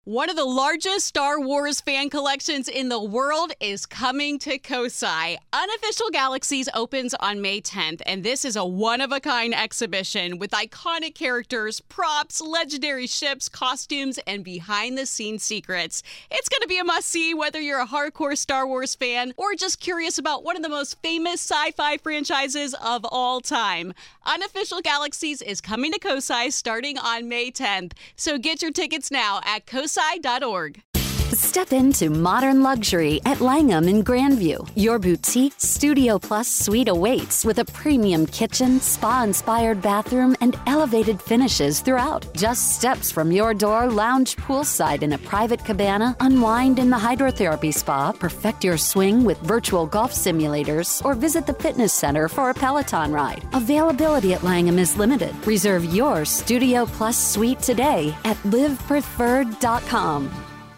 One of the largest Star Wars fan collections in the world is coming to Kosai. Unofficial Galaxies opens on May 10th, and this is a one-of-a-kind exhibition with iconic characters, props, legendary ships, costumes, and behind-the-scenes secrets. It's going to be a must-see whether you're a hardcore Star Wars fan or just curious about one of the most famous sci-fi franchises of all time. Unofficial Galaxies is coming to Kosai starting on May 10th, so get your tickets now at kosai.org. Step into modern luxury at Langham in Grandview. Your boutique Studio Plus suite awaits with a premium kitchen, spa-inspired bathroom, and elevated finishes throughout. Just steps from your door, lounge poolside in a private cabana, unwind in the hydrotherapy spa, perfect your swing with virtual golf simulators, or visit the fitness center for a Peloton ride. Availability at Langham is limited. Reserve your Studio Plus suite today at livepreferred.com.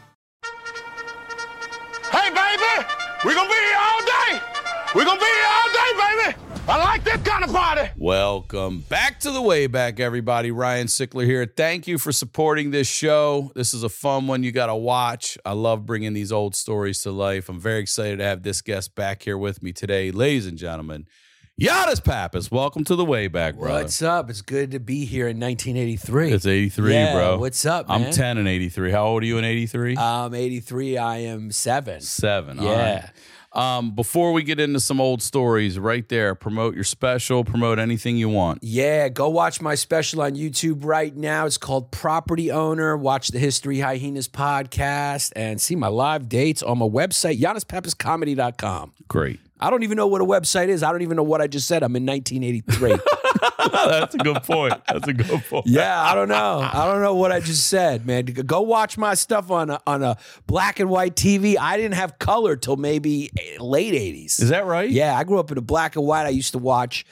Hey, baby, we're going to be here all day. We're going to be here all day, baby. I like this kind of party. Welcome back to the Way Back, everybody. Ryan Sickler here. Thank you for supporting this show. This is a fun one you got to watch. I love bringing these old stories to life. I'm very excited to have this guest back here with me today. Ladies and gentlemen, Giannis Pappas, welcome to the Way Back, brother. What's up? It's good to be here in 1983. It's 83, yeah, bro. What's up, man? I'm 10 in 83. How old are you in 83? 83, I am 7. 7, all Yeah. right. Before we get into some old stories, right there, promote your special, promote anything you want. Yeah, go watch my special on YouTube right now. It's called Property Owner. Watch the History Hyenas podcast and see my live dates on my website, GiannisPappasComedy.com. Great. I don't even know what a website is. I don't even know what I just said. I'm in 1983. That's a good point. That's a good point. Yeah, I don't know. I don't know what I just said, man. Go watch my stuff on a black and white TV. I didn't have color till maybe late 80s. Is that right? Yeah, I grew up in a black and white. I used to watch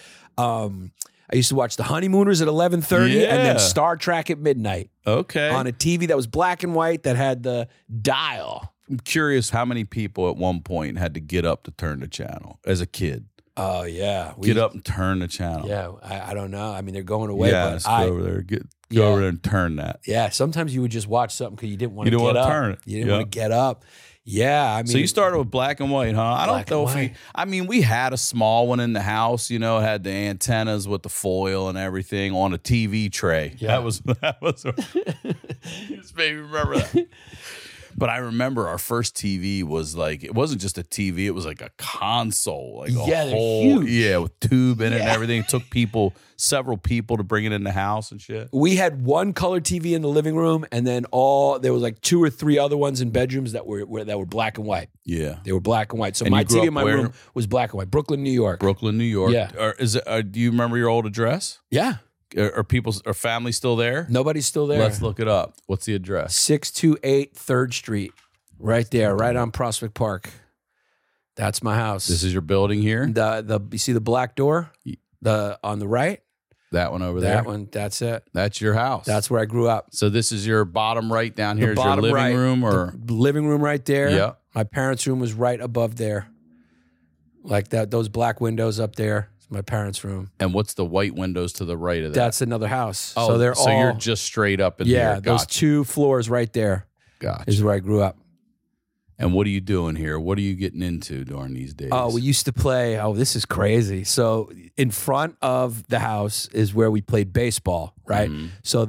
The Honeymooners at 11:30 and then Star Trek at midnight. Okay. On a TV that was black and white that had the dial. I'm curious how many people at one point had to get up to turn the channel as a kid. Oh, yeah. Get up and turn the channel. Yeah, I don't know. I mean, they're going away. Yeah, but let's go over there. Go over there and turn that. Yeah, sometimes you would just watch something because you didn't want to get up. Turn it. You didn't want to get up. Yeah, I mean. So you started with black and white, huh? I don't know if we had a small one in the house, it had the antennas with the foil and everything on a TV tray. Yeah. That was you just made me remember that. But I remember our first TV was like, it wasn't just a TV, it was like a console. Like they're whole, huge. yeah, with tube in it and everything. It took several people to bring it in the house and shit. We had one color TV in the living room, and then there was like 2 or 3 other ones in bedrooms that were black and white. Yeah. They were black and white. So And my you grew TV up in my where? room was black and white. Brooklyn, New York. Brooklyn, New York. Yeah. Or do you remember your old address? Yeah. Are family still there? Nobody's still there. Let's look it up. What's the address? 628 3rd Street. Right there, right on Prospect Park. That's my house. This is your building here? You see the black door? On the right? That one over there? That one, that's it. That's your house? That's where I grew up. So this is your bottom right down here. Is your bottom living right, room? Or the living room right there. Yeah. My parents' room was right above there. Like that, those black windows up there. It's my parents' room. And what's the white windows to the right of that? That's another house. Oh, so they're all. you're just straight up in there. Yeah, those 2 floors right there. Gotcha. Is where I grew up. And what are you doing here? What are you getting into during these days? Oh, we used to play. Oh, this is crazy. So in front of the house is where we played baseball, right? Mm-hmm. So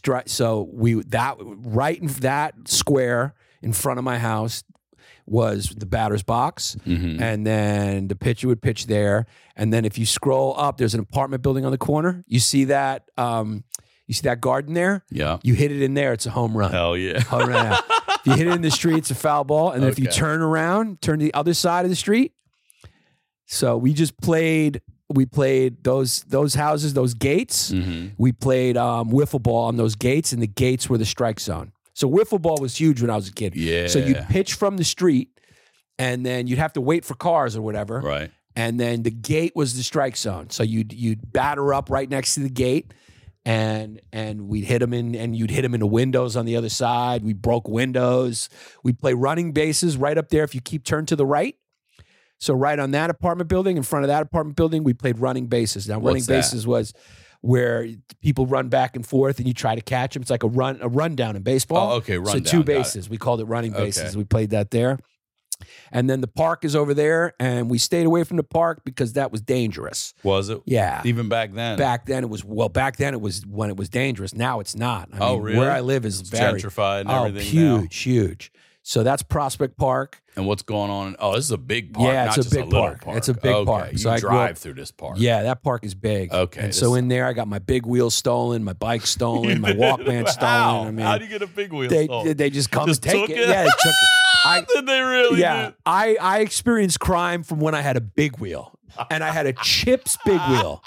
right in that square in front of my house was the batter's box, and then the pitcher would pitch there. And then if you scroll up, there's an apartment building on the corner. You see that? You see that garden there? Yeah. You hit it in there, it's a home run. Hell yeah. Home run. If you hit it in the street, it's a foul ball. And then if you turn around, turn to the other side of the street. So we played those houses, those gates. We played wiffle ball on those gates, and the gates were the strike zone. So wiffle ball was huge when I was a kid. Yeah. So you'd pitch from the street, and then you'd have to wait for cars or whatever. Right. And then the gate was the strike zone. So you'd batter up right next to the gate. And we'd hit them and you'd hit them in the windows on the other side. We broke windows. We'd play running bases right up there if you keep turned to the right. So right on that apartment building, in front of that apartment building, we played running bases. Now, running bases was where people run back and forth and you try to catch them. It's like a rundown in baseball. Oh, okay, rundown. So 2 bases. We called it running bases. Okay. We played that there. And then the park is over there, and we stayed away from the park because that was dangerous. Was it? Yeah. Even back then? Back then it was when it was dangerous. Now it's not. I mean, really? Where I live is It's very gentrified and everything huge. So that's Prospect Park. And what's going on? Oh, this is a big park. Yeah, not it's just a big park. Park. It's a big park. You So I grew drive up- through this park. Yeah, that park is big. Okay, And this so is- in there, I got my big wheel stolen, my bike stolen, my Walkman stolen. How? I mean, How do you get a big wheel stolen? they just come Just and take took it. it? Yeah, they took it. Did they really? Yeah, I experienced crime from when I had a big wheel, and I had a Chips big wheel.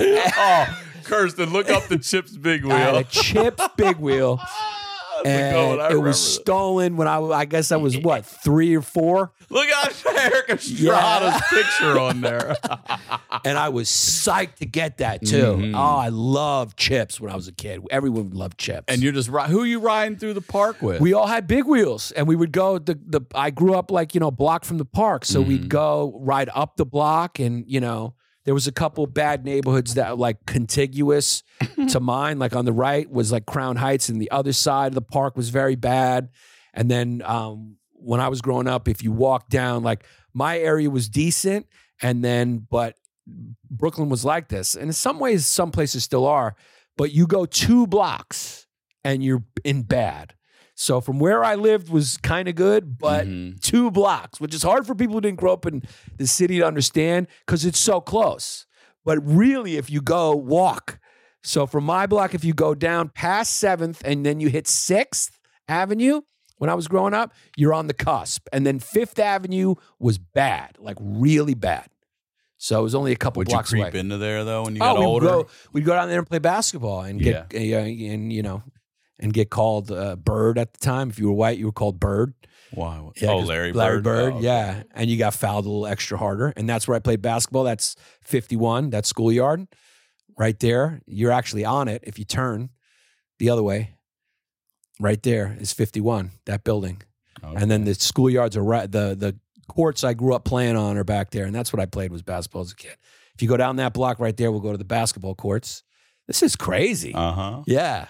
Oh, Kirsten, look up the Chips big wheel. I had a Chips big wheel, That's a good one. I and it remember was that. stolen when I guess I was what, 3 or 4, Look at Eric Estrada's picture on there. and I was psyched to get that too. Mm-hmm. Oh, I loved Chips when I was a kid. Everyone loved Chips. And you're just who are you riding through the park with? We all had big wheels, and we would go. I grew up like a block from the park, so we'd go ride up the block, and there was a couple bad neighborhoods that were like contiguous to mine. Like on the right was like Crown Heights, and the other side of the park was very bad. And then when I was growing up, if you walk down, like my area was decent, but Brooklyn was like this, and in some ways, some places still are. But you go 2 blocks, and you're in bad. So from where I lived was kind of good, but 2 blocks, which is hard for people who didn't grow up in the city to understand because it's so close. But really, if you go walk, so from my block, if you go down past 7th and then you hit 6th Avenue, when I was growing up, you're on the cusp. And then 5th Avenue was bad, like really bad. So it was only a couple Would you blocks creep away. into there though when you got older? We'd go down there and play basketball and get and get called Bird at the time. If you were white, you were called Bird. Wow. Yeah, 'cause Larry Bird. Bird. Oh, Yeah. And you got fouled a little extra harder. And that's where I played basketball. That's 51. That's Schoolyard right there. You're actually on it if you turn the other way. Right there is 51, that building. Okay. And then the schoolyards are right. The courts I grew up playing on are back there. And that's what I played was basketball as a kid. If you go down that block right there, we'll go to the basketball courts. This is crazy. Uh-huh. Yeah.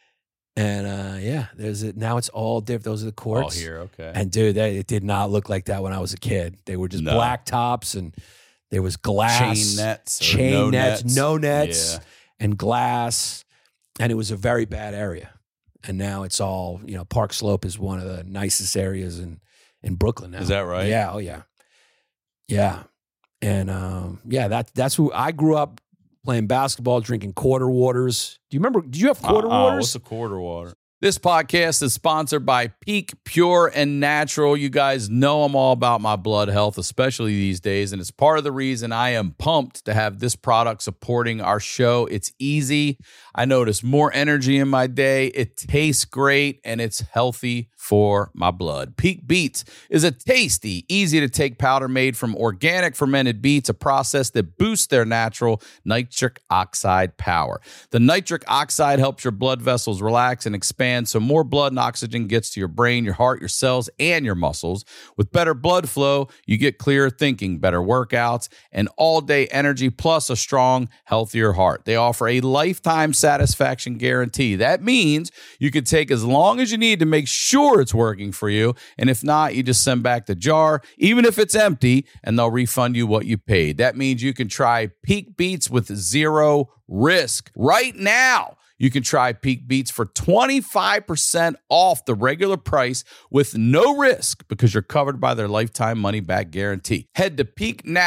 And there's it. Now it's all different. Those are the courts. All here, okay. And dude, it did not look like that when I was a kid. They were just black tops, and there was glass, chain nets, no nets, Yeah. and glass. And it was a very bad area. And now it's all, Park Slope is one of the nicest areas in Brooklyn now. Is that right? Yeah. Oh yeah. Yeah. And that's who I grew up playing basketball, drinking quarter waters. Do you remember? Did you have quarter waters? What's a quarter water? This podcast is sponsored by Peak Pure and Natural. You guys know I'm all about my blood health, especially these days, and it's part of the reason I am pumped to have this product supporting our show. It's easy. I notice more energy in my day. It tastes great, and it's healthy for my blood. Peak Beets is a tasty, easy-to-take powder made from organic fermented beets, a process that boosts their natural nitric oxide power. The nitric oxide helps your blood vessels relax and expand so more blood and oxygen gets to your brain, your heart, your cells, and your muscles. With better blood flow, you get clearer thinking, better workouts, and all-day energy, plus a strong, healthier heart. They offer a lifetime satisfaction guarantee. That means you can take as long as you need to make sure it's working for you. And if not, you just send back the jar, even if it's empty, and they'll refund you what you paid. That means you can try Peak Beets with zero risk. Right now, you can try Peak Beets for 25% off the regular price with no risk because you're covered by their lifetime money-back guarantee. Head to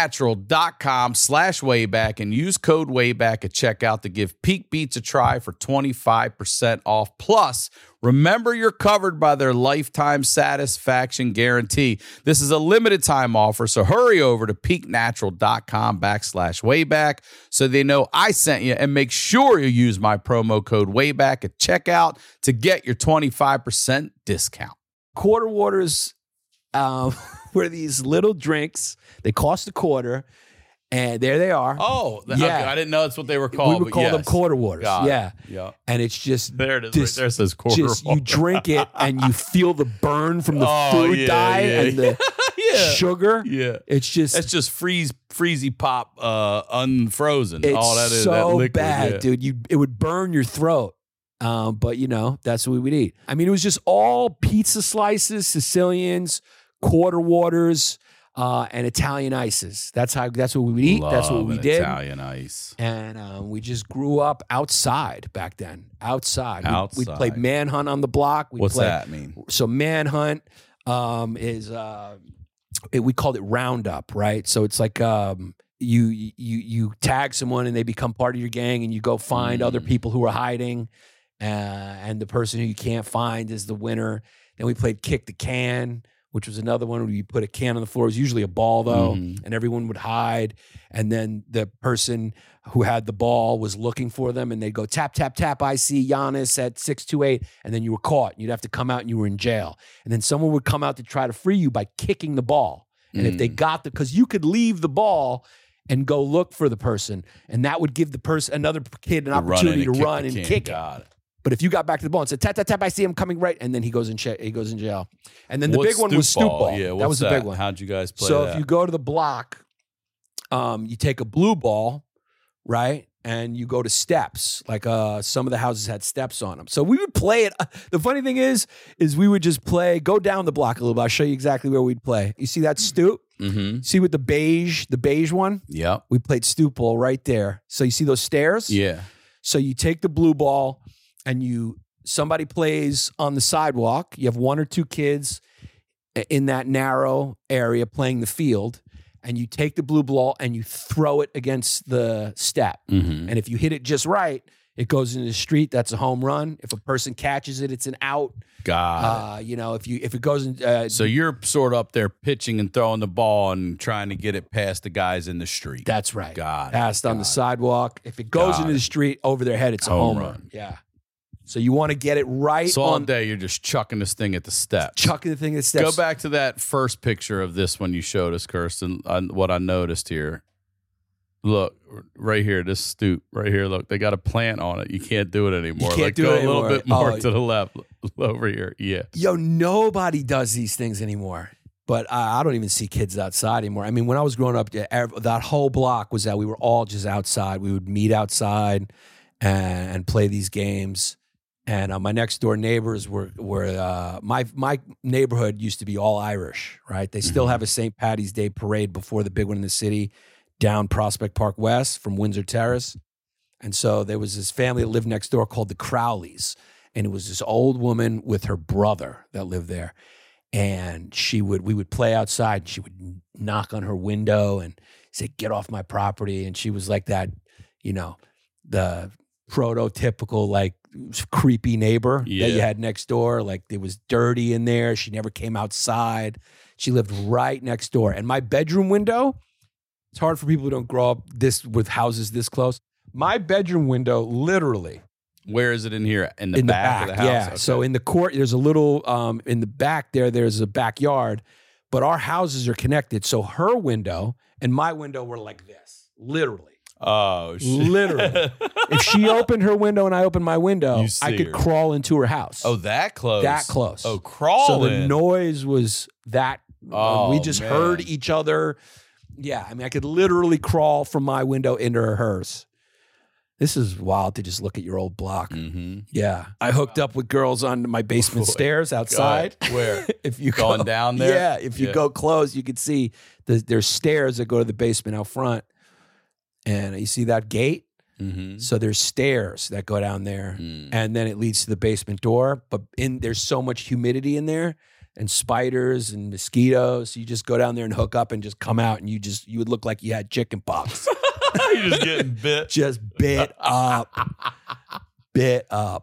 peaknatural.com/wayback and use code WAYBACK at checkout to give Peak Beets a try for 25% off. Plus, remember you're covered by their lifetime satisfaction guarantee. This is a limited time offer, so hurry over to peaknatural.com/wayback so they know I sent you, and make sure you use my promo code WAYBACK at checkout to get your 25% discount. Quarter waters were these little drinks. They cost $0.25. And there they are. Oh, yeah. Okay. I didn't know that's what they were called. We would call them quarter waters. Yeah. And it's just There it is. Right there it says quarter water. You drink it and you feel the burn from the food dye and the sugar. Yeah. It's just freezy pop unfrozen. it's All that is so that liquid, bad, dude. It would burn your throat. But that's what we would eat. I mean, it was just all pizza slices, Sicilians, quarter waters, and Italian ices. That's what we would eat. That's what we did. Italian ice. And we just grew up outside back then. Outside. Outside. We played Manhunt on the block. What's that mean? So Manhunt is we called it Roundup, right? So it's like you tag someone and they become part of your gang, and you go find other people who are hiding, and the person who you can't find is the winner. Then we played Kick the Can, which was another one where you put a can on the floor. It was usually a ball, though, and everyone would hide. And then the person who had the ball was looking for them, and they'd go, tap, tap, tap, I see Giannis at 628. And then you were caught. You'd have to come out, and you were in jail. And then someone would come out to try to free you by kicking the ball. And if they got because you could leave the ball and go look for the person, and that would give the person, another kid, an opportunity to run and kick it. But if you got back to the ball and said, tap, tap, tap, I see him coming right, and then he goes in jail. And then the big one was stoop ball. Yeah, that was the big one. How'd you guys play so that? if you go to the block, you take a blue ball, right? And you go to steps. Like some of the houses had steps on them. So we would play it. The funny thing is we would just go down the block a little bit. I'll show you exactly where we'd play. You see that stoop? Mm-hmm. See with the beige one? Yeah. We played stoop ball right there. So you see those stairs? Yeah. So you take the blue ball and somebody plays on the sidewalk. You have one or two kids in that narrow area playing the field, and you take the blue ball and you throw it against the step. Mm-hmm. And if you hit it just right, it goes into the street. That's a home run. If a person catches it, it's an out. God, if it goes in, so you're sort of up there pitching and throwing the ball and trying to get it past the guys in the street. That's right. God, passed on the sidewalk. If it goes into the street over their head, it's a home run. Yeah. So you want to get it right. So all day you're just chucking this thing at the steps. Chucking the thing at the steps. Go back to that first picture of this one you showed us, Kirsten. What I noticed here. Look, right here, this stoop right here. Look, they got a plant on it. You can't do it anymore. You can't do it anymore. A little bit more to the left over here. Yeah. Yo, nobody does these things anymore. But I don't even see kids outside anymore. I mean, when I was growing up, that whole block was that we were all just outside. We would meet outside and play these games. And my next door neighbors were my neighborhood used to be all Irish, right? They still have a St. Paddy's Day parade before the big one in the city down Prospect Park West from Windsor Terrace. And so there was this family that lived next door called the Crowleys. And it was this old woman with her brother that lived there. And we would play outside, and she would knock on her window and say, "Get off my property." And she was like that, the prototypical, like, creepy neighbor that you had next door. Like, it was dirty in there. She never came outside. She lived right next door. And my bedroom window, it's hard for people who don't grow up with houses this close. My bedroom window, literally. Where is it in here? In the back of the house? Yeah. Okay. So in the court, there's a little, in the back there's a backyard, but our houses are connected. So her window and my window were like this, literally. Oh, shit. Literally. If she opened her window and I opened my window, I could crawl into her house. Oh, that close? That close. Oh, crawl So in. the noise was that. We just heard each other. Yeah, I mean, I could literally crawl from my window into hers. This is wild to just look at your old block. Mm-hmm. Yeah. I hooked up with girls on my basement stairs outside. Where? If you going down there? Yeah. If you go close, you could see there's stairs that go to the basement out front. And you see that gate? Mm-hmm. So there's stairs that go down there. And then it leads to the basement door. But there's so much humidity in there and spiders and mosquitoes. You just go down there and hook up and just come out, and you would look like you had chicken pox. You're just getting bit. Just bit up. Bit up.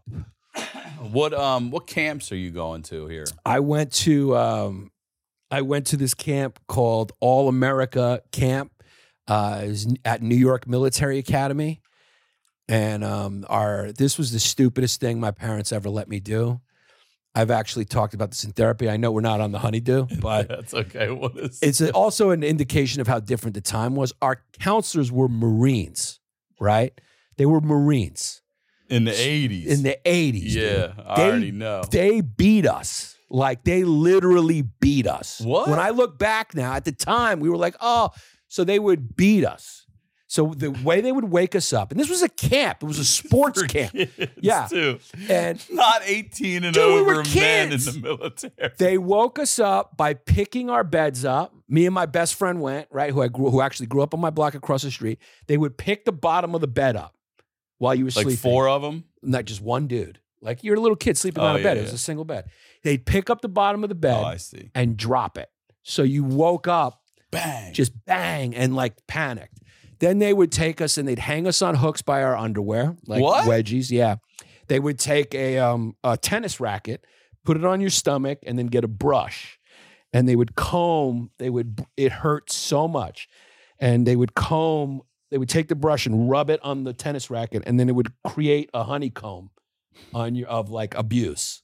What camps are you going to here? I went to this camp called All America Camp. It was at New York Military Academy. And this was the stupidest thing my parents ever let me do. I've actually talked about this in therapy. I know we're not on the honeydew, but that's okay. What is it's also an indication of how different the time was. Our counselors were Marines, right? They were Marines. In the 80s. In the 80s. Yeah, dude. I already know. They beat us. Like, they literally beat us. What? When I look back now, at the time, we were like, oh, so they would beat us. So the way they would wake us up, and this was a camp. It was a sports camp. Yeah. Too. And not 18 and Dude, we over were men in kids. the military. they woke us up by picking our beds up. Me and my best friend went, right, who actually grew up on my block across the street. They would pick the bottom of the bed up while you were Like sleeping. 4 of them? Not just one dude. Like, you're a little kid sleeping on a bed. It was a single bed. They'd pick up the bottom of the bed Oh, I see. and drop it. So you woke up, Bang. just bang, and like panicked. Then they would take us and they'd hang us on hooks by our underwear, like What? wedgies. Yeah. They would take a tennis racket, put it on your stomach, and then get a brush. And they would comb. It hurt so much. And they would comb. They would take the brush and rub it on the tennis racket, and then it would create a honeycomb on you of like abuse.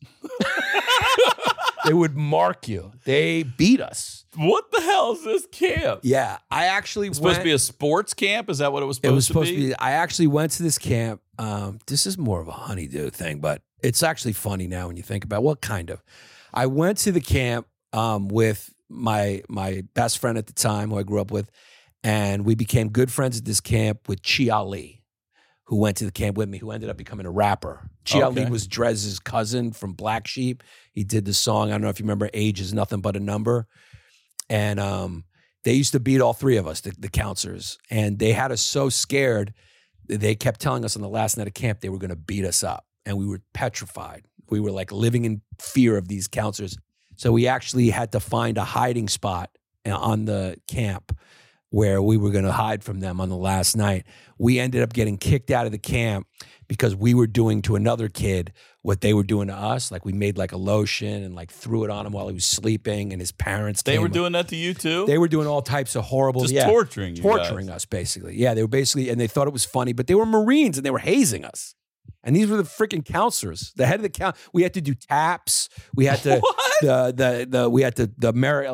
They would mark you. They beat us. What the hell is this camp? Yeah, I actually It's supposed to be a sports camp? Is that what it was supposed to be? It was supposed to be. I actually went to this camp. This is more of a honeydew thing, but it's actually funny now when you think about it. Well, kind of. I went to the camp with my best friend at the time, who I grew up with, and we became good friends at this camp with Chi Ali, who went to the camp with me, who ended up becoming a rapper. Chi Ali was Drez's cousin from Black Sheep. He did the song, I don't know if you remember, Age is Nothing But a Number. And they used to beat all 3 of us, the counselors. And they had us so scared, they kept telling us on the last night of camp they were going to beat us up. And we were petrified. We were like living in fear of these counselors. So we actually had to find a hiding spot on the camp where we were going to hide from them on the last night. We ended up getting kicked out of the camp because we were doing to another kid what they were doing to us. Like, we made like a lotion and like threw it on him while he was sleeping, and his parents They came. were doing that to you too? They were doing all types of horrible, Just yeah, torturing you torturing guys. us basically. Yeah, they were basically, and they thought it was funny, but they were Marines and they were hazing us. And these were the freaking counselors. The head of the count. We had to do taps. We had to we had to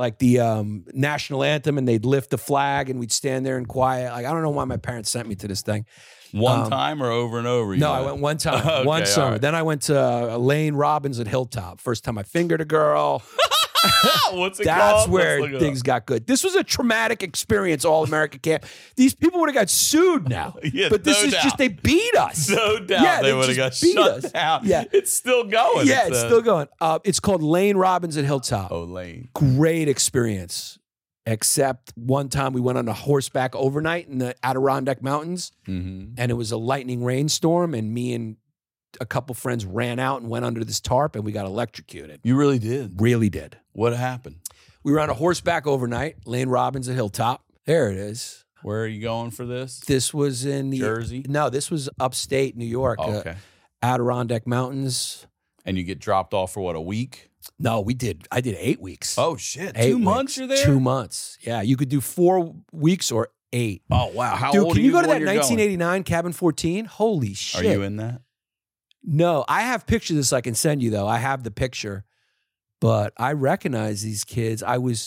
the national anthem, and they'd lift the flag, and we'd stand there in quiet. Like, I don't know why my parents sent me to this thing. One time or over and over? No, I went one time, Okay, one summer. right. Then I went to Lane Robbins at Hilltop. First time I fingered a girl. What's it That's called? where Let's look it things up. got good. This was a traumatic experience, all American camp. These people would have got sued now. Yeah, but this no is doubt. just, they beat us. No doubt Yeah, they would have got just beat shut us. down. Yeah. It's still going. Yeah, it's still going. It's called Lane Robbins at Hilltop. Oh, Lane. Great experience. Except one time we went on a horseback overnight in the Adirondack Mountains, and it was a lightning rainstorm, and me and a couple friends ran out and went under this tarp, and we got electrocuted. You really did? Really did. What happened? We were on a horseback overnight, Lane Robbins at Hilltop. There it is. Where are you going for this? This was in the Jersey? No, this was upstate New York. Oh, okay. Adirondack Mountains. And you get dropped off for what, a week? No, I did 8 weeks. Oh, shit. 8 2 months weeks. you're there? 2 months. Yeah, you could do 4 weeks or 8. Oh, wow. How Dude, old can are you go to when that you're going? 1989 Cabin 14? Holy shit. Are you in that? No, I have pictures of this I can send you, though. I have the picture. But I recognize these kids.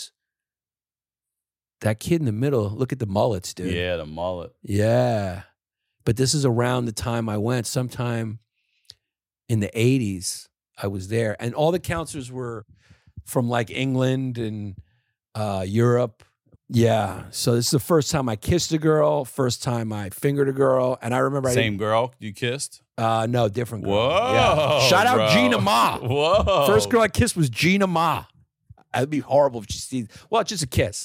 That kid in the middle, look at the mullets, dude. Yeah, the mullet. Yeah. But this is around the time I went. Sometime in the 80s, I was there. And all the counselors were from like England and Europe. Yeah. So this is the first time I kissed a girl, first time I fingered a girl. And I remember Same girl you kissed? no, different girl. Whoa. Yeah. Shout out bro. Gina Ma. Whoa. First girl I kissed was Gina Ma. That'd be horrible if she sees. Well, it's just a kiss.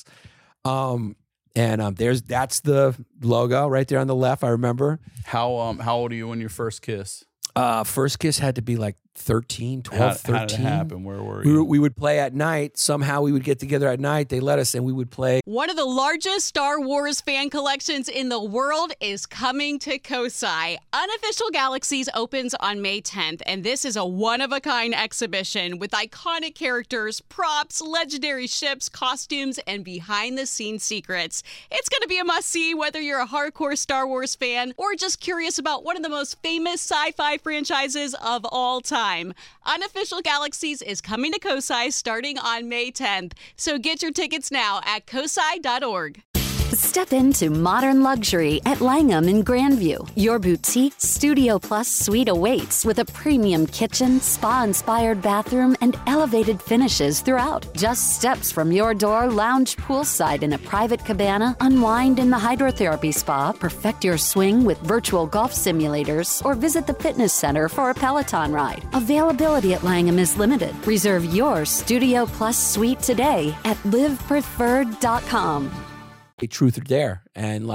That's the logo right there on the left. I remember. How old are you when your first kiss? First kiss had to be like 13, 12, 13. How did it happen? Where were you? We would play at night. Somehow we would get together at night. They let us, and we would play. One of the largest Star Wars fan collections in the world is coming to Kosai. Unofficial Galaxies opens on May 10th, and this is a one-of-a-kind exhibition with iconic characters, props, legendary ships, costumes, and behind-the-scenes secrets. It's going to be a must-see whether you're a hardcore Star Wars fan or just curious about one of the most famous sci-fi franchises of all time. Unofficial Galaxies is coming to Kosai starting on May 10th, so get your tickets now at kosai.org. Step into modern luxury at Langham in Grandview. Your boutique Studio Plus suite awaits with a premium kitchen, spa-inspired bathroom, and elevated finishes throughout. Just steps from your door, lounge poolside in a private cabana, unwind in the hydrotherapy spa, perfect your swing with virtual golf simulators, or visit the fitness center for a Peloton ride. Availability at Langham is limited. Reserve your Studio Plus suite today at livepreferred.com. A truth or dare and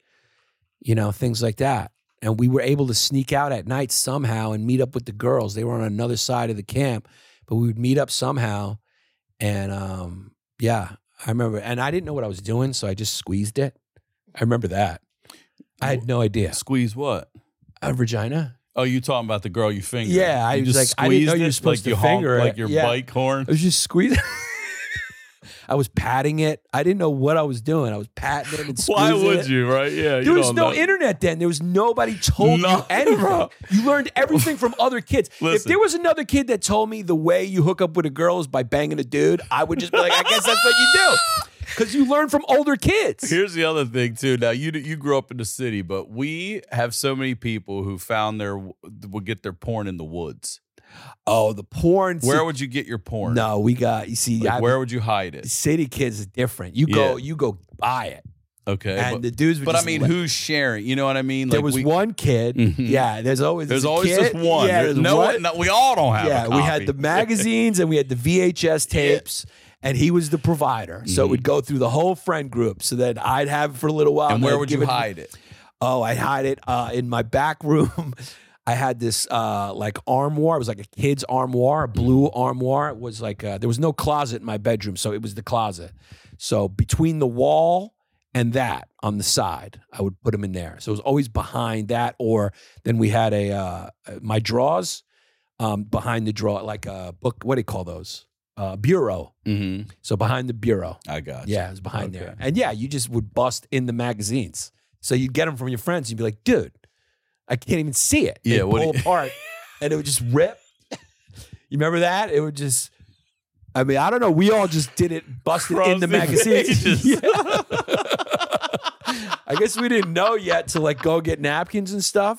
things like that. And we were able to sneak out at night somehow and meet up with the girls. They were on another side of the camp, but we would meet up somehow. And I remember, and I didn't know what I was doing, so I just squeezed it. I remember that. I had no idea. Squeeze what? A vagina. Oh, you talking about the girl you fingered? Yeah, I was like, I didn't know you were supposed to finger it. Like your bike horn? I was just squeezing. I was patting it. I didn't know what I was doing. I was patting it and squeezing it. Why would you, right? Yeah. There was no internet then. There was nobody told you anything. You learned everything from other kids. Listen. If there was another kid that told me the way you hook up with a girl is by banging a dude, I would just be like, I guess that's what you do. Because you learn from older kids. Here's the other thing, too. Now, you grew up in the city, but we have so many people who would get their porn in the woods. Oh, the porn. Where would you get your porn? No, where would you hide it? City kids is different. You go buy it. Okay. And the dudes would who's sharing? You know what I mean? There was one kid. Mm-hmm. Yeah, there's always just kid. one. Yeah, we all don't have a copy. We had the magazines and we had the VHS tapes. And he was the provider. So it would go through the whole friend group. So then I'd have it for a little while. And where would you hide it? Oh, I'd hide it in my back room. I had this armoire. It was like a kid's armoire, a blue armoire. It was like there was no closet in my bedroom, so it was the closet. So between the wall and that on the side, I would put them in there. So it was always behind that. Or then we had my drawers behind the drawer, like a book. What do you call those? Bureau. Mm-hmm. So behind the bureau. I got you. Yeah, it was behind there. And yeah, you just would bust in the magazines. So you'd get them from your friends. You'd be like, dude, I can't even see it. Yeah, They'd pull apart and it would just rip. You remember that? It would just, I don't know. We all just did it, busted in the magazines. I guess we didn't know yet to go get napkins and stuff.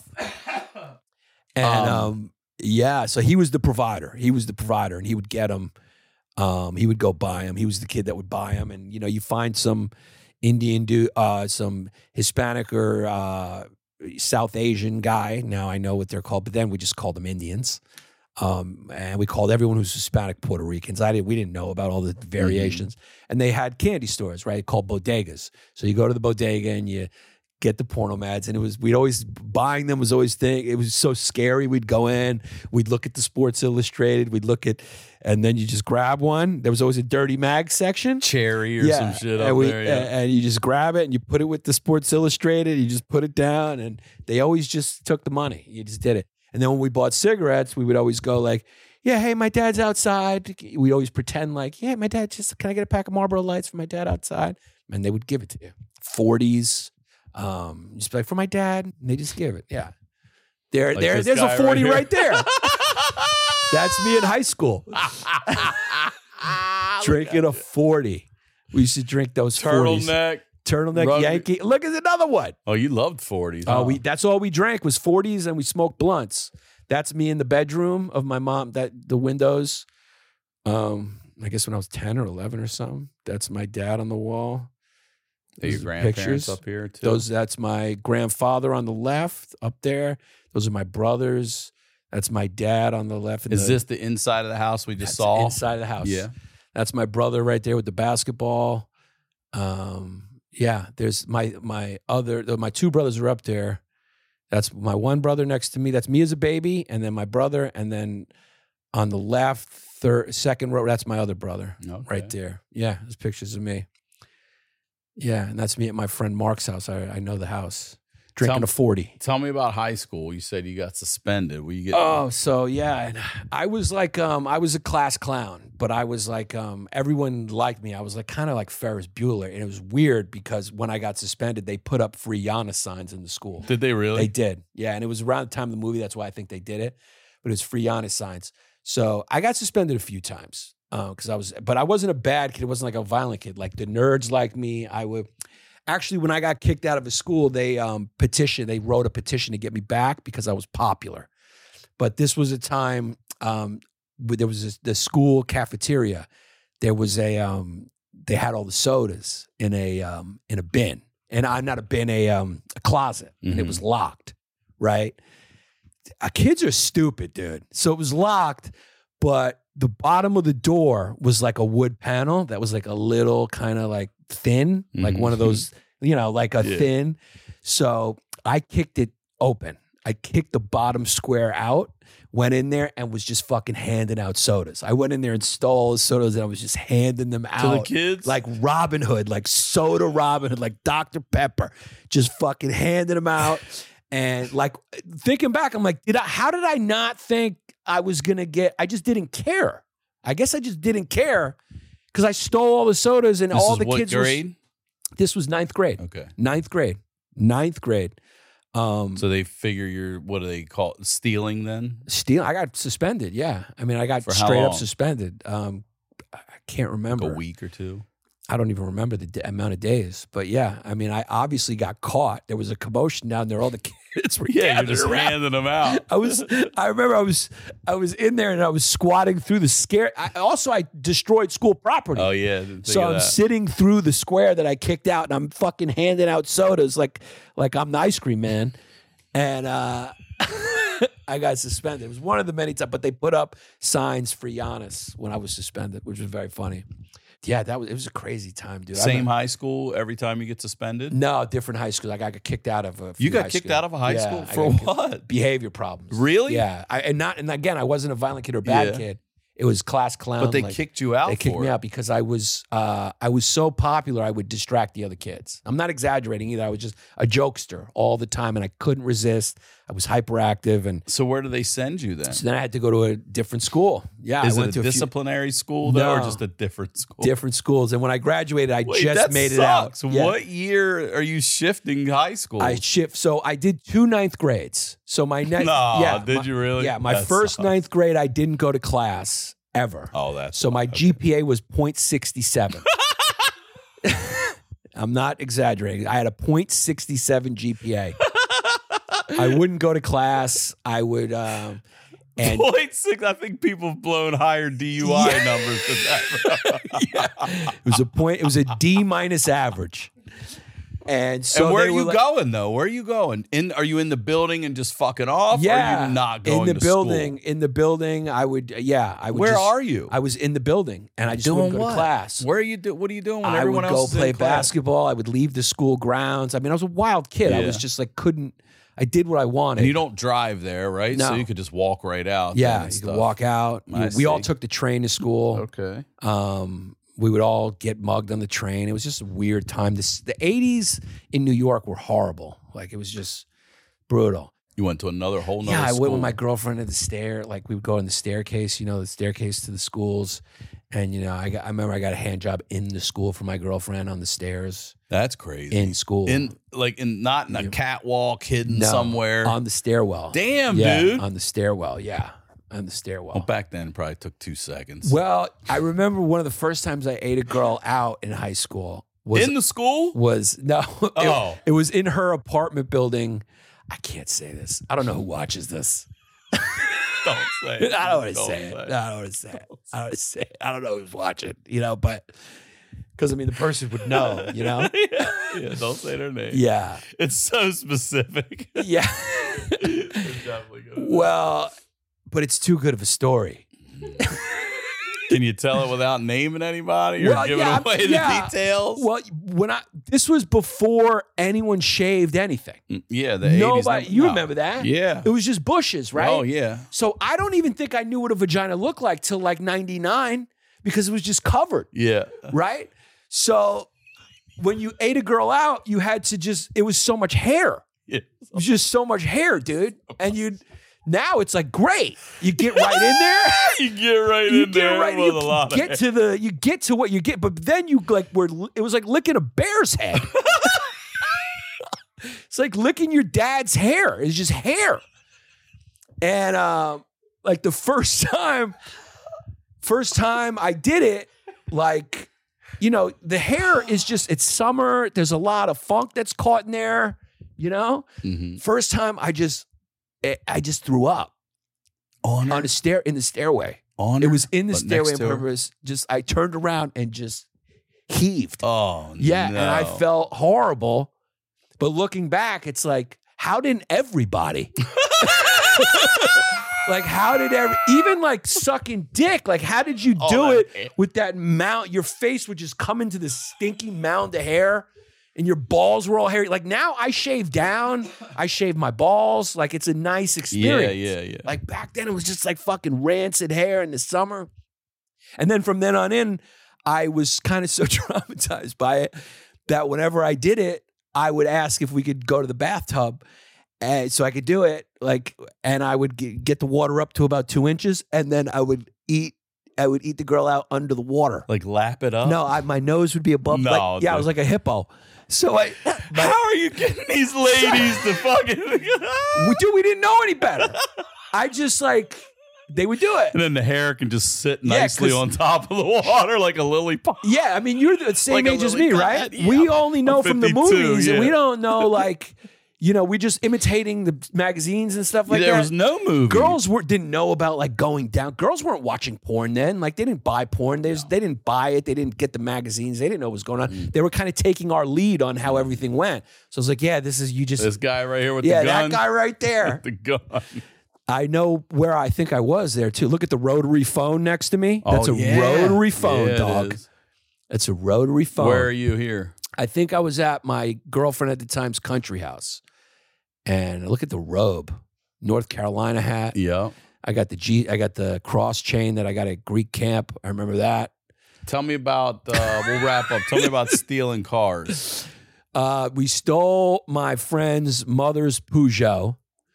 And so he was the provider. And he would get them. He would go buy them. He was the kid that would buy them. And, you find some Indian dude, some Hispanic or South Asian guy. Now I know what they're called, but then we just called them Indians. And we called everyone who's Hispanic Puerto Ricans. We didn't know about all the variations. Mm-hmm. And they had candy stores, right? Called bodegas. So you go to the bodega and you get the porno mads, and buying them was always it was so scary. We'd go in, we'd look at the Sports Illustrated, and then you just grab one. There was always a dirty mag section. Cherry or some shit up there. Yeah. And you just grab it and you put it with the Sports Illustrated, you just put it down, and they always just took the money. You just did it. And then when we bought cigarettes, we would always go yeah, hey, my dad's outside. We'd always pretend yeah, my dad can I get a pack of Marlboro Lights for my dad outside? And they would give it to you. 40s. Just be like, for my dad, and they just give it. Yeah. There's a 40 right there. That's me in high school. Drinking a 40. We used to drink those 40s. Turtleneck Yankee. Look, there's another one. Oh, you loved 40s. That's all we drank was 40s, and we smoked blunts. That's me in the bedroom of my mom, the windows. I guess when I was 10 or 11 or something. That's my dad on the wall. Are your grandparents up here too? That's my grandfather on the left up there. Those are my brothers. That's my dad on the left. Is this the inside of the house we just saw? Inside of the house. Yeah. That's my brother right there with the basketball. There's my two brothers are up there. That's my one brother next to me. That's me as a baby, and then my brother, and then on the left, second row, that's my other brother right there. Yeah, there's pictures of me. Yeah, and that's me at my friend Mark's house. I know the house. Drinking a 40. Tell me about high school. You said you got suspended. Were you getting? Oh, so yeah, I was I was a class clown, but I was everyone liked me. I was kind of like Ferris Bueller, and it was weird because when I got suspended, they put up free Giannis signs in the school. Did they really? They did. Yeah, and it was around the time of the movie. That's why I think they did it. But it was free Giannis signs. So I got suspended a few times. But I wasn't a bad kid. It wasn't like a violent kid. Like the nerds liked me. Actually, when I got kicked out of a school, they wrote a petition to get me back because I was popular. But this was a time there was the school cafeteria. There was they had all the sodas in a bin, and I'm not a bin, a closet, and it was locked. Right, kids are stupid, dude. So it was locked, but the bottom of the door was like a wood panel that was like a little kind of like thin, like one of those, like a thin. So I kicked it open. I kicked the bottom square out, went in there and was just fucking handing out sodas. I went in there and stole the sodas and I was just handing them out. To the kids? Like Robin Hood, like soda Robin Hood, like Dr. Pepper, just fucking handing them out. And like thinking back, I'm like, how did I not think I was going to I just didn't care. I guess I just didn't care because I stole all the sodas and all the kids. What grade? This was 9th grade. Okay. 9th grade. So they figure what do they call it? Stealing then? I got suspended, yeah. I mean, I got For how straight up long? suspended. I can't remember. Like a week or two? I don't even remember the amount of days. But yeah, I mean, I obviously got caught. There was a commotion down there. All the kids were You're gathered just around. handing them out. I remember I was in there and I was squatting through the square. I destroyed school property. Oh yeah. Didn't think So of I'm that. sitting through the square that I kicked out and I'm fucking handing out sodas like I'm the ice cream man. And I got suspended. It was one of the many times, but they put up signs for Giannis when I was suspended, which was very funny. Yeah, it was a crazy time, dude. Same high school every time you get suspended? No, different high schools. I got kicked out of a few You got high kicked schools. out of a high Yeah, school I for got what? Behavior problems. Really? Yeah. And again, I wasn't a violent kid or bad Yeah. kid. It was class clown. But they kicked you out They kicked for me it. out because I was so popular I would distract the other kids. I'm not exaggerating either. I was just a jokester all the time and I couldn't resist. I was hyperactive and So where do they send you then? so then I had to go to a different school. Yeah, Is I it went a to a few disciplinary school though, or No. just a different school? different schools. And when I graduated, I Wait, just that made it out. sucks. Yeah. What year are you shifting high school? So I did 2 9th grades. So my ninth, No, did you really? Yeah, my That first sucks. 9th grade, I didn't go to class ever. Oh, that's So my GPA was 0.67. I'm not exaggerating. I had a 0.67 GPA. I wouldn't go to class. I would, and 0.6. I think people have blown higher DUI numbers than that. it was a D minus average. And so And where they are were you like- going though? Where are you going? Are you in the building and just fucking off? Yeah, Or are you not going in the to building. school? In the building, I would. Yeah, I would. Where just- are you? I was in the building, and I just Doing wouldn't go what? to class. Where are you? What are you doing when I everyone would else go is play in class? basketball. I would leave the school grounds. I mean, I was a wild kid. I Yeah. was just like couldn't. I did what I wanted. And you don't drive there, right? No. So you could just walk right out. Yeah, then and you stuff. could walk out. I We all see. took the train to school. Okay. We would all get mugged on the train. It was just a weird time. The 80s in New York were horrible. Like it was just brutal. You went to another whole nother Yeah, I school. went with my girlfriend to the stair. Like we would go in the staircase, the staircase to the schools. And I remember I got a hand job in the school for my girlfriend on the stairs That's crazy. in school. Not in a catwalk hidden No, somewhere. on the stairwell. Damn, Yeah, dude. on the stairwell. Yeah, on the stairwell. Well, back then it probably took 2 seconds. Well, I remember one of the first times I ate a girl out in high school was in the school? no. Oh. It was in her apartment building. I can't say this. I don't know who watches this. Don't say it. I don't want to Don't say it. say it. No, I don't want to say it. I don't want to say it. I don't know who's watching, but because the person would know, yeah, don't say their name. Yeah. It's so specific. Yeah. It's definitely gonna- Well, but it's too good of a story. Can you tell it without naming anybody or giving away the details? Well, this was before anyone shaved anything. Yeah, the 80s. Nobody, you no. remember that? Yeah. It was just bushes, right? Oh, yeah. So I don't even think I knew what a vagina looked like till like 99 because it was just covered, Yeah. right? So when you ate a girl out, you had to it was so much hair. Yeah. It was just so much hair, dude. And now it's like, great. You get right in there. You get right in there with a lot of hair. You get to what you get, but then it was like licking a bear's head. It's like licking your dad's hair. It's just hair. And like the first time I did it, like you know, the hair is just, it's summer. There's a lot of funk that's caught in there, you know? First time I just threw up in the stairway. It was in the stairway on purpose. Just, I turned around and just heaved. Oh, yeah. no. And I felt horrible. But looking back, it's like, how didn't everybody? Like, how did even like sucking dick? Like, how did you do it with that mound? Your face would just come into this stinky mound of hair, and your balls were all hairy. Like, now I shave down, I shave my balls. Like, it's a nice experience. Yeah. Like, back then it was just like fucking rancid hair in the summer. And then from then on in, I was kind of so traumatized by it that whenever I did it, I would ask if we could go to the bathtub. And so I could do it, like, and I would get the water up to about 2 inches, and then I would eat the girl out under the water. Like lap it up? No, my nose would be above. No, like, yeah, I was like a hippo. So how are you getting these ladies to fucking? we didn't know any better. I just like they would do it, and then the hair can just sit nicely on top of the water like a lily pond. Yeah, I mean you're the same like age as me, right? Yeah. We only know from the movies, and we don't know like. You know, we just imitating the magazines and stuff like that. There was no movie. Girls didn't know about like going down. Girls weren't watching porn then. Like they didn't buy porn. They didn't buy it. They didn't get the magazines. They didn't know what was going on. They were kind of taking our lead on how everything went. So I was like, yeah, this is you just this guy right here with the gun. Yeah, that guy right there. The gun. I know where I think I was there too. Look at the rotary phone next to me. That's a rotary phone, dog. That's a rotary phone. Where are you here? I think I was at my girlfriend at the time's country house. And look at the robe, North Carolina hat. Yeah. I got the cross chain that I got at Greek camp. I remember that. Tell me about, we'll wrap up. Tell me about stealing cars. We stole my friend's mother's Peugeot.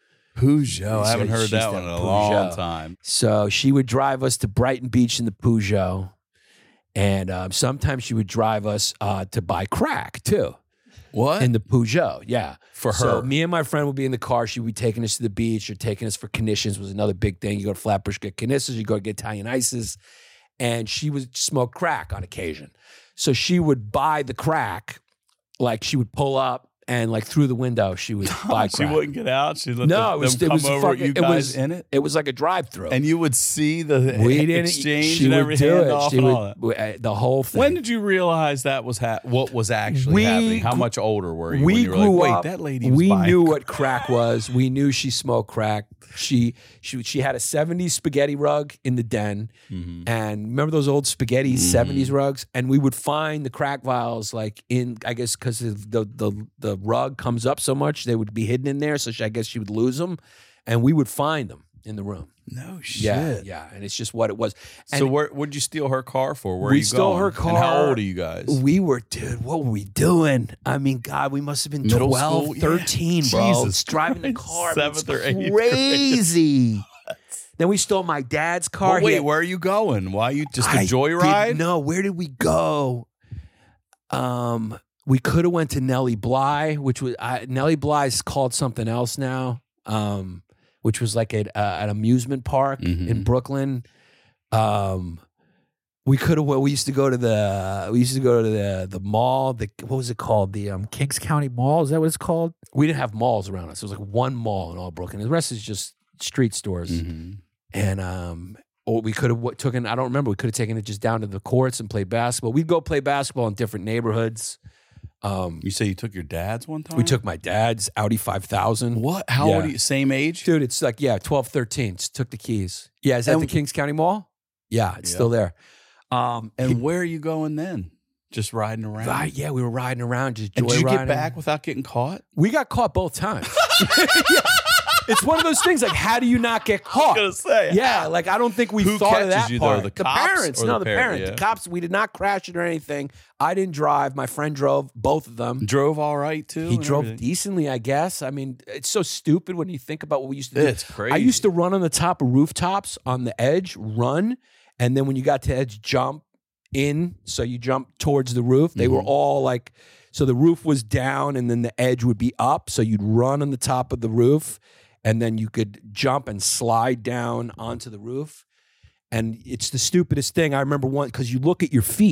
I haven't heard that one in a long time. So she would drive us to Brighton Beach in the Peugeot. And sometimes she would drive us to buy crack too. What? In the Peugeot, yeah. For her. So me and my friend would be in the car. She would be taking us to the beach or taking us for conditions was another big thing. You go to Flatbush, get conditions. You go get Italian ices. And she would smoke crack on occasion. So she would buy the crack. Like she would pull up and like through the window, she would buy crack. She wouldn't get out? She let them come over you guys in it? It was like a drive-through. And you would see the exchange she and would every do handoff it. and all that. The whole thing. When did you realize that was what was actually happening? How much older were you? We when you were grew like, up. Wait, that lady was we buying knew crack. what crack was. We knew she smoked crack. She had a 70s spaghetti rug in the den. Mm-hmm. And remember those old spaghetti 70s rugs? And we would find the crack vials like in, I guess because the rug comes up so much, they would be hidden in there. So I guess she would lose them. And we would find them in the room. No shit. Yeah. And it's just what it was. And so what'd you steal her car for? Where we are you stole going? her car. And how old are you guys? What were we doing? I mean, God, we must have been Middle 12, school? 13, Yeah. bro. Jesus Driving the Christ. car. 7th or 8th grade. Crazy. Then we stole my dad's car. But wait, where are you going? Why you just a joyride? No, where did we go? We could have went to Nellie Bly, which was Nellie Bly's called something else now. Which was like an amusement park in Brooklyn. We could have. We used to go to the mall. What was it called? The Kings County Mall. Is that what it's called? We didn't have malls around us. It was like one mall in all Brooklyn. The rest is just street stores. And or we could have taken. I don't remember. We could have taken it just down to the courts and played basketball. We'd go play basketball in different neighborhoods. You say you took your dad's one time? We took my dad's Audi 5000. What? How old are you? Same age? Dude, it's like, 12, 13. Just took the keys. Yeah, is that the Kings County Mall? Yeah, it's still there. And where are you going then? Just riding around? Yeah, we were riding around, just and joyriding. did you get back without getting caught? We got caught both times. Yeah. It's one of those things like, how do you not get caught? I was gonna say. Yeah, like I don't think we Who thought of that catches you, part. though? The cops parents. or No, the the parent? parents. Yeah. The cops, we did not crash it or anything. I didn't drive. My friend drove, both of them. Drove all right, too? He and drove everything? decently, I guess. I mean, it's so stupid when you think about what we used to do. It's crazy. I used to run on the top of rooftops on the edge, run, and then when you got to edge, jump in. So you jump towards the roof. They were all like, so the roof was down and then the edge would be up. So you'd run on the top of the roof and then you could jump and slide down onto the roof. And it's the stupidest thing. I remember one, because you look at your feet.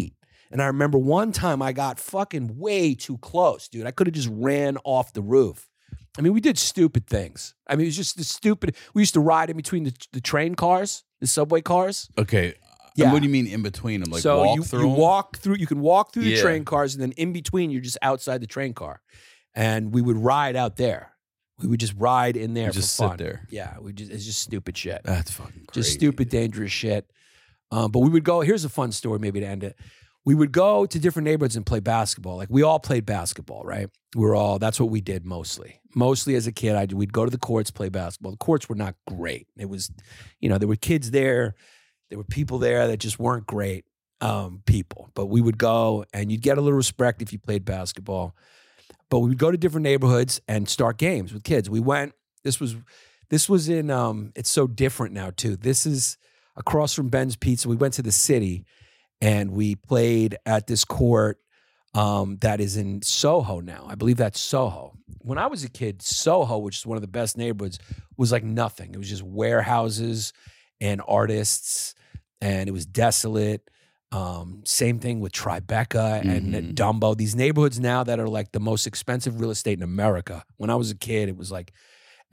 And I remember one time I got fucking way too close, dude. I could have just ran off the roof. I mean, we did stupid things. I mean, it was just the stupid. We used to ride in between the train cars, the subway cars. Okay. Yeah. And what do you mean in between them? Like so walk you through them? walk through. You can walk through the Yeah. train cars, and then in between, you're just outside the train car. And we would ride out there. We would just ride in there just for sit fun. there. Yeah, it's just stupid shit. That's fucking crazy. Just stupid, dangerous shit. But we would go. Here's a fun story, maybe to end it. We would go to different neighborhoods and play basketball. Like we all played basketball, right? That's what we did mostly. Mostly as a kid, we'd go to the courts, play basketball. The courts were not great. It was, there were kids there. There were people there that just weren't great people. But we would go, and you'd get a little respect if you played basketball. But we would go to different neighborhoods and start games with kids. We went. This was in. It's so different now too. This is across from Ben's Pizza. We went to the city. And we played at this court that is in Soho now. I believe that's Soho. When I was a kid, Soho, which is one of the best neighborhoods, was like nothing. It was just warehouses and artists, and it was desolate. Same thing with Tribeca and Dumbo. These neighborhoods now that are like the most expensive real estate in America. When I was a kid, it was like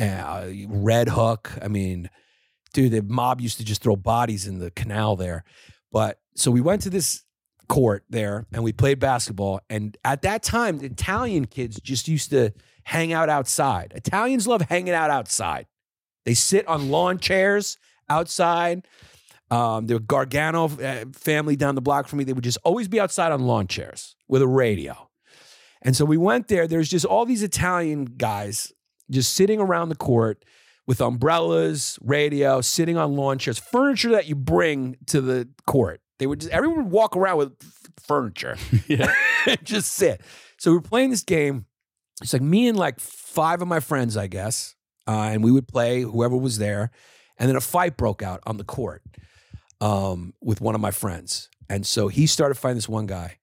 Red Hook. I mean, dude, the mob used to just throw bodies in the canal there. But so we went to this court there and we played basketball. And at that time, the Italian kids just used to hang out outside. Italians love hanging out outside. They sit on lawn chairs outside. The Gargano family down the block from me, they would just always be outside on lawn chairs with a radio. And so we went there. There's just all these Italian guys just sitting around the court with umbrellas, radio, sitting on lawn chairs, furniture that you bring to the court. Everyone would walk around with furniture, just sit. So we were playing this game. It's like me and like 5 of my friends, I guess, and we would play whoever was there. And then a fight broke out on the court with one of my friends. And so he started fighting this one guy.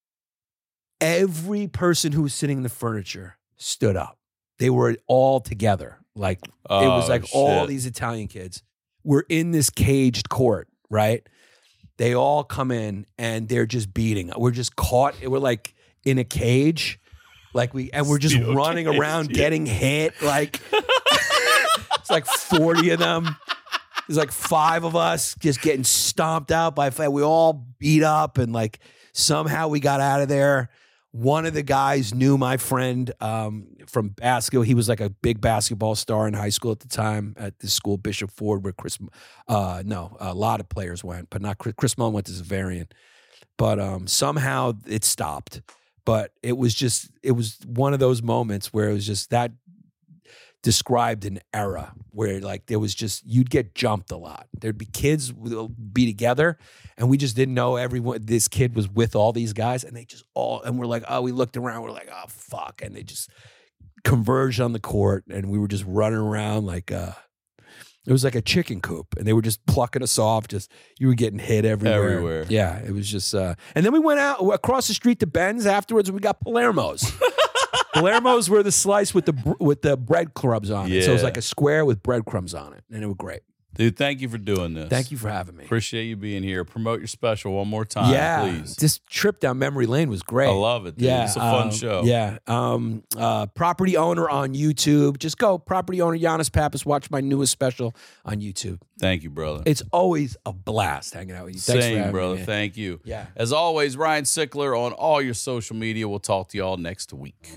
Every person who was sitting in the furniture stood up. They were all together. Like it was like all these Italian kids were in this caged court, right? They all come in and they're just beating. We're just caught. We're like in a cage, we're just running around getting hit. Like it's like 40 of them. There's like 5 of us just getting stomped out by fight. We all beat up and like somehow we got out of there. One of the guys knew my friend from basketball. He was like a big basketball star in high school at the time at this school, Bishop Ford, where a lot of players went, but not Chris Mullin went to Zavarian. But somehow it stopped. But it was one of those moments where it was just that described an era where like there was just, you'd get jumped a lot. There'd be kids would be together and we just didn't know this kid was with all these guys and we're like, oh, we looked around, we're like, oh, fuck. And they just converged on the court and we were just running around like, it was like a chicken coop and they were just plucking us off. You were getting hit everywhere. Yeah, it was just, and then we went out across the street to Ben's afterwards and we got Palermo's. Palermo's were the slice with the breadcrumbs on it. So it was like a square with breadcrumbs on it. And it was great. Dude, thank you for doing this. Thank you for having me. Appreciate you being here. Promote your special one more time, please. This trip down memory lane was great. I love it, dude. Yeah, it's a fun show. Yeah. Property Owner on YouTube. Just go Property Owner Giannis Pappas. Watch my newest special on YouTube. Thank you, brother. It's always a blast hanging out with you. Thanks for having brother. me. Thank you. Yeah. As always, Ryan Sickler on all your social media. We'll talk to y'all next week.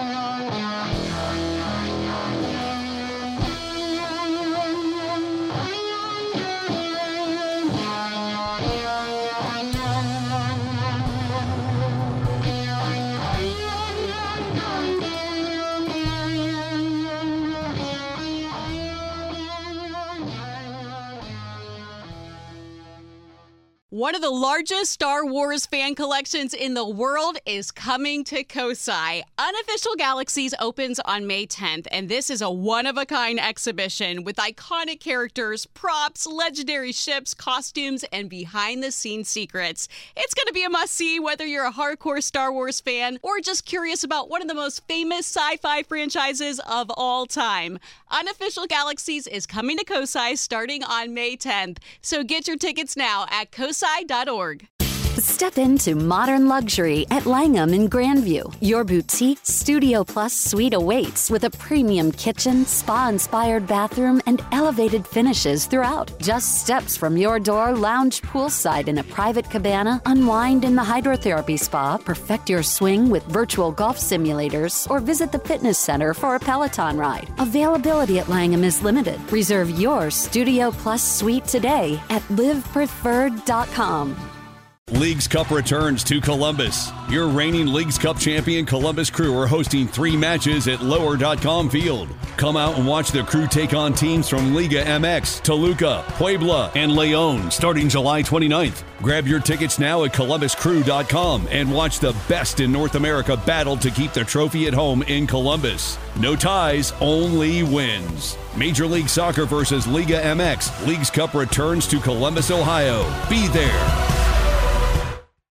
One of the largest Star Wars fan collections in the world is coming to Kosai. Unofficial Galaxies opens on May 10th, and this is a one-of-a-kind exhibition with iconic characters, props, legendary ships, costumes, and behind-the-scenes secrets. It's going to be a must-see whether you're a hardcore Star Wars fan or just curious about one of the most famous sci-fi franchises of all time. Unofficial Galaxies is coming to Kosai starting on May 10th, so get your tickets now at kosai.org. Step into modern luxury at Langham in Grandview. Your boutique Studio Plus suite awaits with a premium kitchen, spa-inspired bathroom, and elevated finishes throughout. Just steps from your door, lounge poolside in a private cabana, unwind in the hydrotherapy spa, perfect your swing with virtual golf simulators, or visit the fitness center for a Peloton ride. Availability at Langham is limited. Reserve your Studio Plus suite today at livepreferred.com. Leagues Cup returns to Columbus. Your reigning Leagues Cup champion Columbus Crew are hosting 3 matches at Lower.com Field. Come out and watch the Crew take on teams from Liga MX, Toluca, Puebla, and Leon starting July 29th. Grab your tickets now at ColumbusCrew.com and watch the best in North America battle to keep the trophy at home in Columbus. No ties, only wins. Major League Soccer versus Liga MX. Leagues Cup returns to Columbus, Ohio. Be there.